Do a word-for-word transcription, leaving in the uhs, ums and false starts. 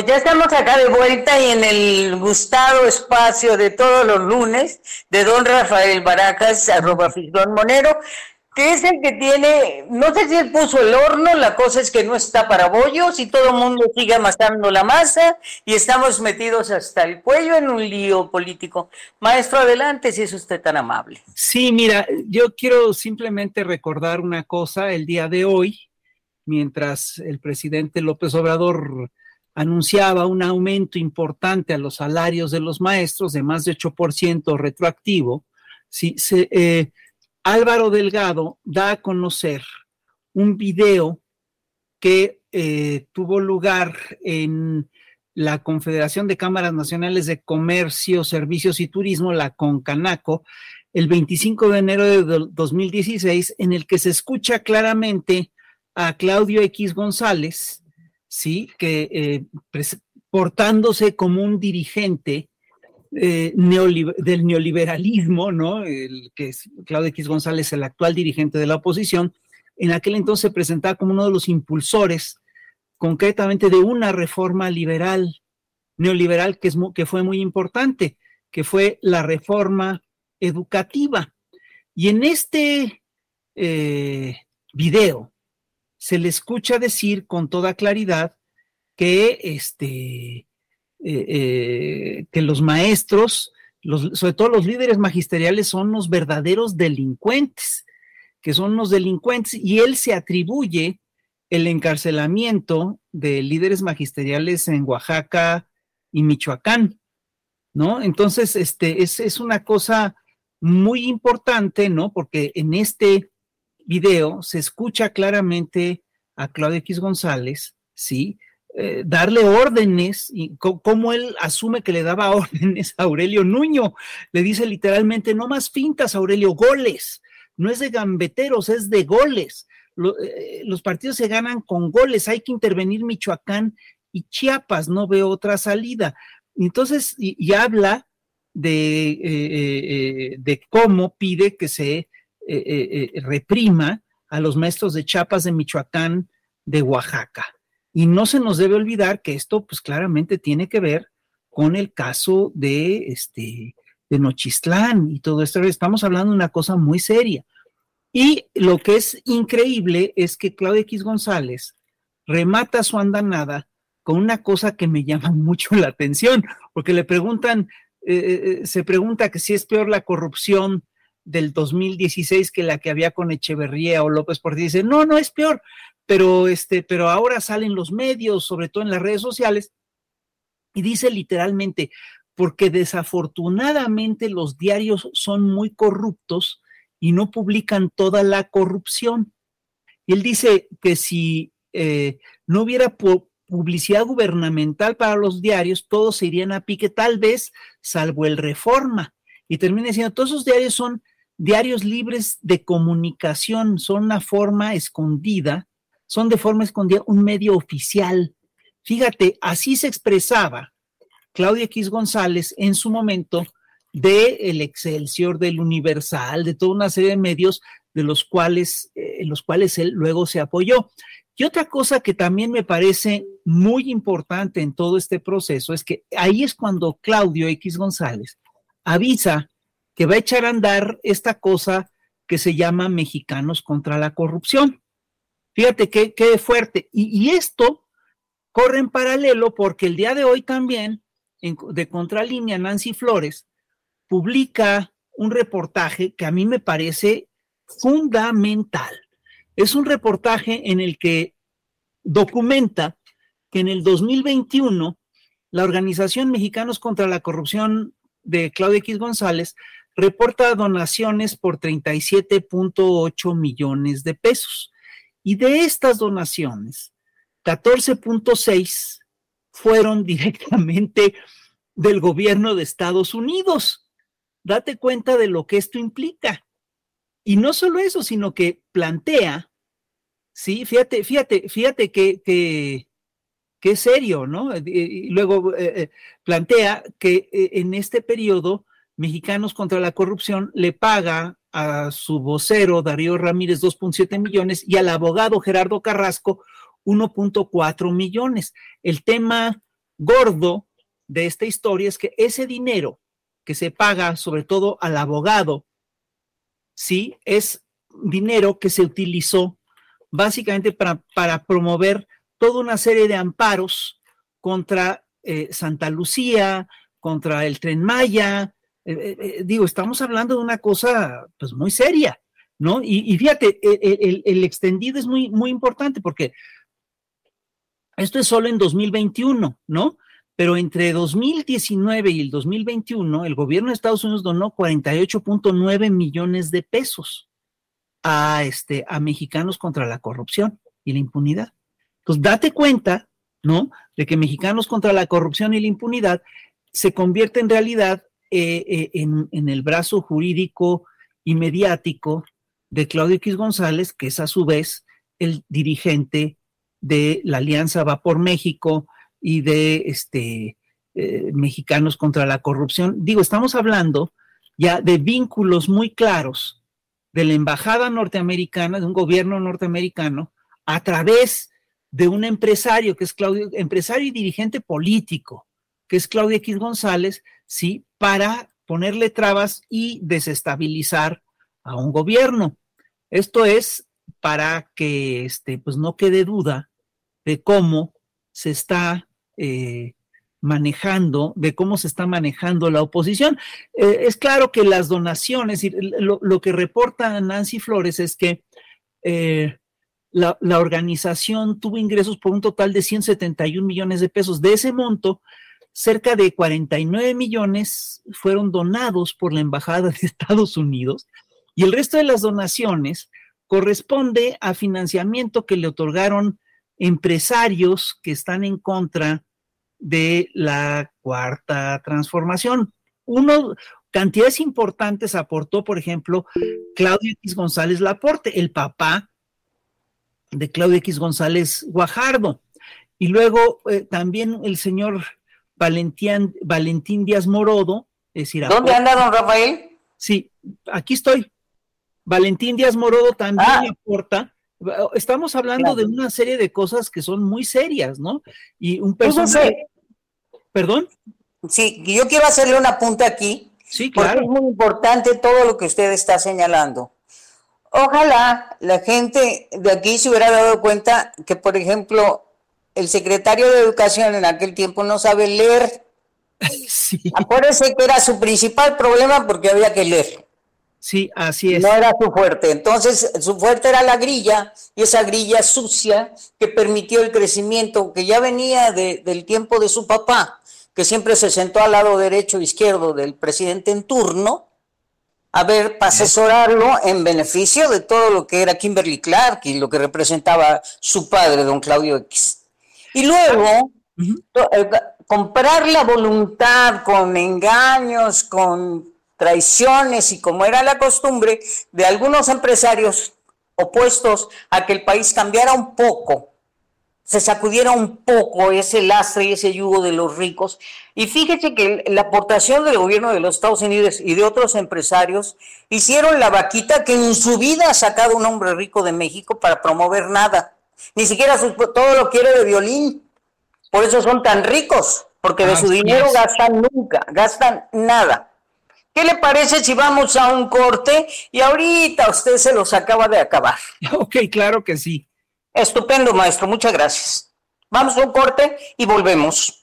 ya estamos acá de vuelta y en el gustado espacio de todos los lunes de don Rafael Barajas, arroba Fisgón Monero, que es el que tiene, no sé si él puso el horno, la cosa es que no está para bollos y todo el mundo sigue amasando la masa y estamos metidos hasta el cuello en un lío político. Maestro, adelante, si es usted tan amable. Sí, mira, yo quiero simplemente recordar una cosa el día de hoy, mientras el presidente López Obrador anunciaba un aumento importante a los salarios de los maestros de más de ocho por ciento retroactivo, sí, se, eh, Álvaro Delgado da a conocer un video que eh, tuvo lugar en la Confederación de Cámaras Nacionales de Comercio, Servicios y Turismo, la CONCANACO, el veinticinco de enero de dos mil dieciséis, en el que se escucha claramente a Claudio X González, sí, que eh, pres- portándose como un dirigente eh, neoliber- del neoliberalismo, ¿no? El que es Claudio X González, el actual dirigente de la oposición, en aquel entonces se presentaba como uno de los impulsores, concretamente de una reforma liberal, neoliberal, que, es muy, que fue muy importante, que fue la reforma educativa. Y en este eh, video se le escucha decir con toda claridad que, este, eh, eh, que los maestros, los, sobre todo los líderes magisteriales, son los verdaderos delincuentes, que son los delincuentes, y él se atribuye el encarcelamiento de líderes magisteriales en Oaxaca y Michoacán, ¿no? Entonces, este, es, es una cosa muy importante, ¿no? Porque en este video se escucha claramente a Claudio X González, ¿sí? Eh, darle órdenes, y co- cómo él asume que le daba órdenes a Aurelio Nuño. Le dice literalmente, no más fintas, Aurelio, goles. No es de gambeteros, es de goles. Lo, eh, los partidos se ganan con goles, hay que intervenir Michoacán y Chiapas, no veo otra salida. Entonces, y, y habla de, eh, eh, de cómo pide que se Eh, eh, eh, reprima a los maestros de Chiapas, de Michoacán, de Oaxaca. Y no se nos debe olvidar que esto, pues claramente tiene que ver con el caso de, este, de Nochistlán y todo esto. Estamos hablando de una cosa muy seria. Y lo que es increíble es que Claudio X González remata su andanada con una cosa que me llama mucho la atención, porque le preguntan, eh, se pregunta que si es peor la corrupción del dos mil dieciséis que la que había con Echeverría o López Portillo. Dice, no, no es peor, pero, este, pero ahora salen los medios, sobre todo en las redes sociales, y dice literalmente, porque desafortunadamente los diarios son muy corruptos y no publican toda la corrupción. Y él dice que si eh, no hubiera pu- publicidad gubernamental para los diarios, todos se irían a pique, tal vez, salvo el Reforma. Y termina diciendo, todos esos diarios son diarios libres de comunicación, son una forma escondida, son de forma escondida un medio oficial. Fíjate, así se expresaba Claudio X González en su momento de el Excelsior, del Universal, de toda una serie de medios de los cuales, eh, en los cuales él luego se apoyó. Y otra cosa que también me parece muy importante en todo este proceso es que ahí es cuando Claudio X González avisa que va a echar a andar esta cosa que se llama Mexicanos contra la Corrupción. Fíjate qué, qué fuerte. Y, y esto corre en paralelo porque el día de hoy también, en, de Contralínea, Nancy Flores publica un reportaje que a mí me parece fundamental. Es un reportaje en el que documenta que en el dos mil veintiuno la Organización Mexicanos contra la Corrupción de Claudio X González reporta donaciones por treinta y siete punto ocho millones de pesos. Y de estas donaciones, catorce punto seis fueron directamente del gobierno de Estados Unidos. Date cuenta de lo que esto implica. Y no solo eso, sino que plantea, sí, fíjate, fíjate, fíjate que, que, que es serio, ¿no? Y luego eh, plantea que eh, en este periodo Mexicanos contra la Corrupción le paga a su vocero Darío Ramírez dos punto siete millones y al abogado Gerardo Carrasco uno punto cuatro millones. El tema gordo de esta historia es que ese dinero que se paga sobre todo al abogado, sí, es dinero que se utilizó básicamente para, para promover toda una serie de amparos contra eh, Santa Lucía, contra el Tren Maya. Eh, eh, digo, estamos hablando de una cosa pues muy seria, ¿no? Y, y fíjate, el, el, el extendido es muy, muy importante porque esto es solo en dos mil veintiuno, ¿no? Pero entre dos mil diecinueve y el dos mil veintiuno, el gobierno de Estados Unidos donó cuarenta y ocho punto nueve millones de pesos a, este, a Mexicanos contra la corrupción y la impunidad. Entonces, date cuenta, ¿no?, de que Mexicanos contra la corrupción y la impunidad se convierte en realidad eh, eh, en, en el brazo jurídico y mediático de Claudio X González, que es a su vez el dirigente de la Alianza Va por México y de este, eh, Mexicanos contra la corrupción. Digo, estamos hablando ya de vínculos muy claros de la embajada norteamericana, de un gobierno norteamericano, a través de un empresario que es Claudio, empresario y dirigente político, que es Claudio X González, sí, para ponerle trabas y desestabilizar a un gobierno. Esto es para que este, pues no quede duda de cómo se está eh, manejando, de cómo se está manejando la oposición. Eh, es claro que las donaciones, y lo, lo que reporta Nancy Flores es que eh, la, la organización tuvo ingresos por un total de ciento setenta y un millones de pesos. De ese monto, cerca de cuarenta y nueve millones fueron donados por la Embajada de Estados Unidos y el resto de las donaciones corresponde a financiamiento que le otorgaron empresarios que están en contra de la Cuarta Transformación. Uno, cantidades importantes aportó, por ejemplo, Claudio X González Laporte, el papá de Claudio X González Guajardo. Y luego eh, también el señor Valentín, Valentín Díaz Morodo. Es decir, ¿dónde anda don Rafael? Sí, aquí estoy. Valentín Díaz Morodo también ah. aporta. Estamos hablando claro. de una serie de cosas que son muy serias, ¿no? Y un personaje... ¿Perdón? Sí, yo quiero hacerle un apunte aquí. Sí, claro. Porque es muy importante todo lo que usted está señalando. Ojalá la gente de aquí se hubiera dado cuenta que, por ejemplo, el secretario de Educación en aquel tiempo no sabe leer. Sí. Acuérdese que era su principal problema porque había que leer. Sí, así es. No era su fuerte. Entonces, su fuerte era la grilla, y esa grilla sucia que permitió el crecimiento que ya venía de, del tiempo de su papá, que siempre se sentó al lado derecho e izquierdo del presidente en turno, a ver, para asesorarlo en beneficio de todo lo que era Kimberly Clark y lo que representaba su padre, don Claudio X. Y luego, uh-huh. eh, comprar la voluntad con engaños, con traiciones y como era la costumbre de algunos empresarios opuestos a que el país cambiara un poco, se sacudiera un poco ese lastre y ese yugo de los ricos. Y fíjese que la aportación del gobierno de los Estados Unidos y de otros empresarios hicieron la vaquita que en su vida ha sacado un hombre rico de México para promover nada. Ni siquiera su, todo lo quiere de violín. Por eso son tan ricos, porque de ah, su dinero es. gastan nunca, gastan nada. ¿Qué le parece si vamos a un corte? Y ahorita usted se los acaba de acabar. Ok, claro que sí. Estupendo, maestro, muchas gracias. Vamos a un corte y volvemos.